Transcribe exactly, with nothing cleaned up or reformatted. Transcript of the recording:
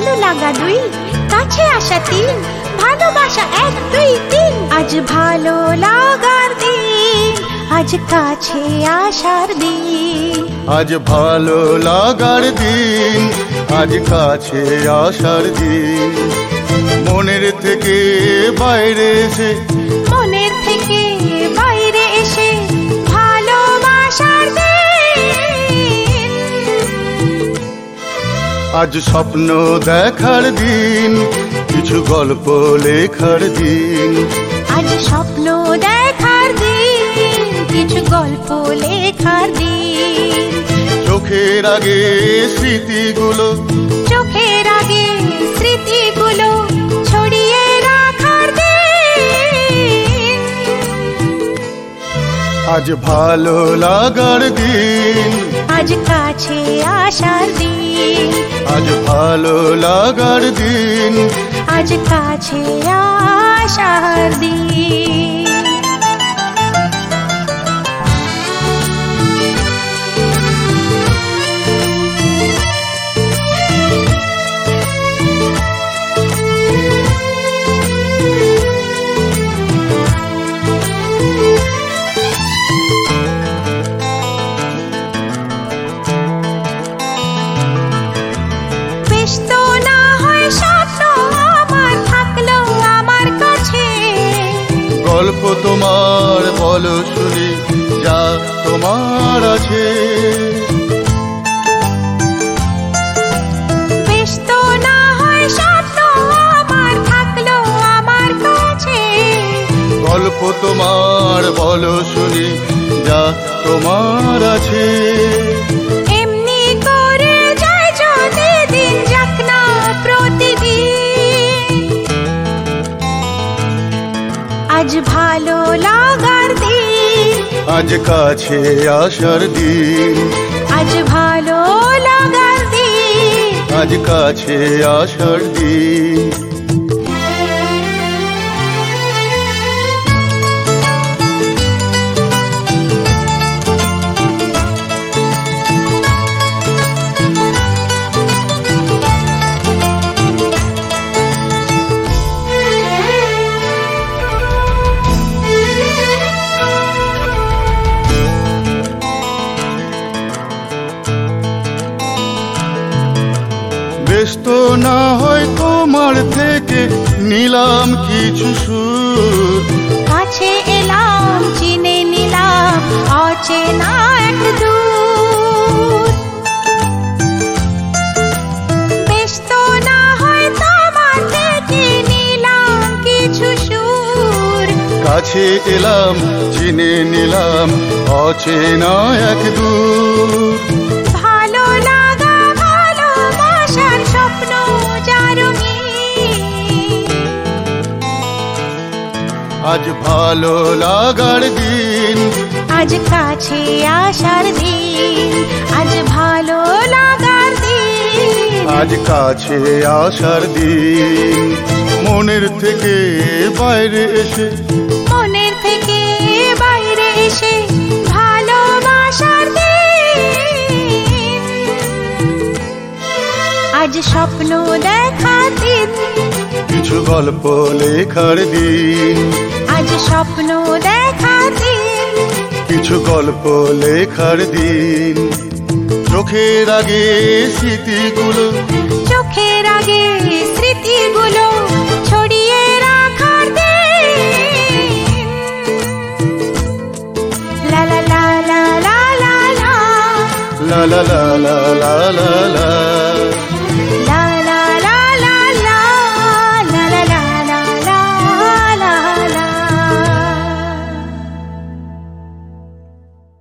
ভালো লাগা দুই, কাছে আসা তিন, ভালোবাসা এক দুই তিন। আজ ভালো লাগার দিন, আজ কাছে আসার দিন। আজ ভালো লাগার দিন, আজ কাছে আসার দিন। মনের থেকে বাইরে এসে, মনের থেকে বাইরে এসে ভালোবাসার দিন। আজ স্বপ্ন দেখার দিন, কিছু গল্প লেখার দিন। আজ স্বপ্ন দেখার দিন, কিছু গল্প লেখার দিন। চোখের আগে স্মৃতিগুলো, চোখের আগে স্মৃতিগুলো ছড়িয়ে রাখার দিন। আজ ভালো লাগার দিন, আজ কাছে আসার দিন। আজ ভালো লাগার দিন, আজ কাছে আসার দিন। গল্প তোমার বলো শুনি, যা তোমার আছে। বেশ তো না হয় স্বপ্ন আমার থাকলো আমার কাছে। গল্প তোমার বলো শুনি, যা তোমার আছে। এমনি করে যায় যদি দিন, যাক না প্রতিদিন। আজ ভালো লাগার দিন, আজ কাছে আসার দিন। আজ ভালো লাগার দিন, আজ কাছে আসার দিন। বেশ তো না হয় তোমার থেকে নিলাম কিছু সুর। কাছে এলাম চিনে নিলাম অচেনা এক দূর। বেশ তো না হয় তোমার থেকে নিলাম কিছু সুর। কাছে এলাম চিনে নিলাম অচেনা এক দূর। ভালো লাগা ভালোবাসার স্বপ্ন জারুমি। আজ ভালো লাগার দিন, আজ কাছে আসার দিন। আজ ভালো লাগার দিন, আজ কাছে আসার দিন। মনের থেকে বাইরে এসে, মনের থেকে বাইরে এসে ভালোবাসার দিন। আজ স্বপ্ন দেখার দিন, কিছু গল্প লেখার দিন। আজ স্বপ্ন দেখার দিন, কিছু গল্প লেখার দিন। চোখের আগে স্মৃতিগুলো, চোখের আগে স্মৃতিগুলো ছড়িয়ে রাখার দিন। লা লা লা লা লা লা লা লা লা লা লা লা লা।